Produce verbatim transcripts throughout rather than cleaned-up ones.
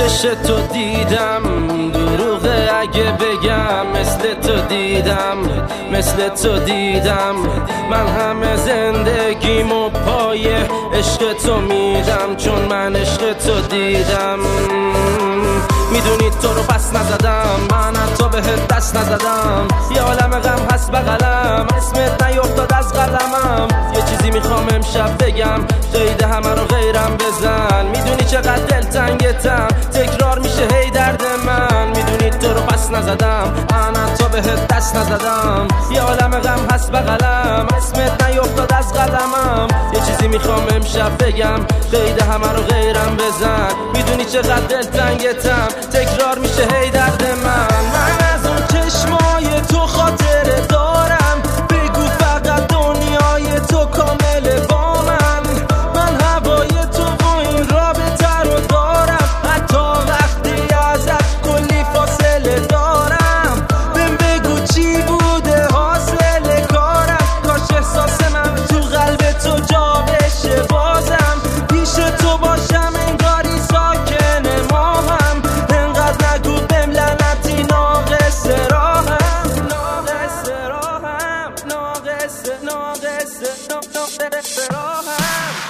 چش تو دیدم دروغه اگه بگم مثل تو دیدم مثل تو دیدم من همه زندگیمو پای عشق تو میدم چون من عشق تو دیدم میدونی تو رو پس نزدم من حتی بهت دست نزدم یه عالم غم هست بغلم اسمت نیفتاد از قلمم یه چیزی میخوام امشب بگم قید همه رو غیرم بزن میدونی چقدر دلتنگتم تکرار میشه هی درد من میدونی تو رو پس نزدم من حتی بهت دست نزدم یه عالم غم هست بغلم اسمت نیفتاد از قلمم یه چیزی میخوام امشب بگم قید همه رو غیرم بزن میدونی چقدر دلتنگتم تکرار میشه هی درد من من از اون چشمای تو خاطره دارم بگو فقط دنیای تو کامله با من من هوای تو و این رابطه رو دارم حتی وقتی ازت کلی فاصله دارم بهم بگو چی بوده حاصل کارم کاش احساس من تو قلب تو جا بشه بازم پیش تو باشم انگاری ساکن ماهم انقدر نگو بهم لعنتی ناقص راهم ناقص راهم ناقص ناقص ناقص راهم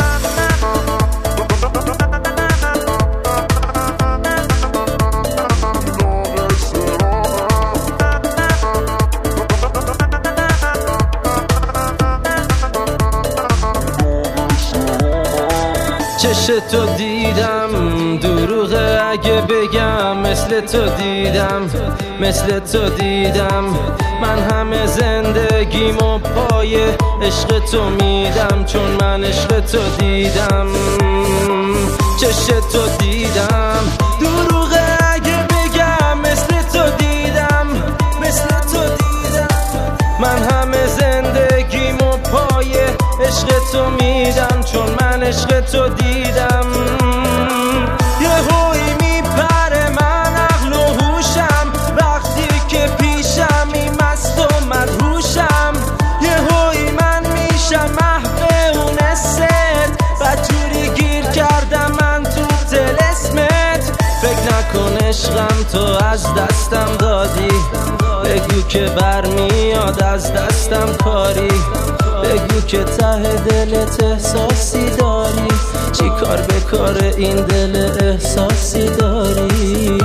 چش تو دیدم دروغه اگه بگم مثل تو دیدم مثل تو دیدم من همه زندگیمو پای عشق تو میدم چون من عشق تو دیدم چش تو دیدم دروغه اگه بگم مثل تو دیدم مثل تو دیدم من همه زندگیمو پای عشق تو میدم چون من عشق تو دیدم یه هوی میپره من عقل و هوشم وقتی که پیشم این مست و مدهوشم یه هوی من میشم محو اون حست بدجوری گیر کردم من تو طلسمت فکر نکن عشقم تو از دستم دادی بگو که برمیاد از دستم کاری بگو که ته دلت احساسی داری چی کار به کار این دل احساسی داری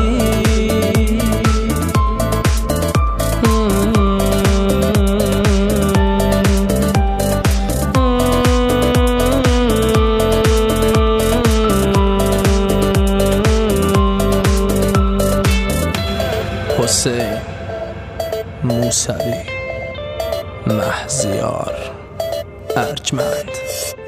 حسین موسوی مهزیار ارجمند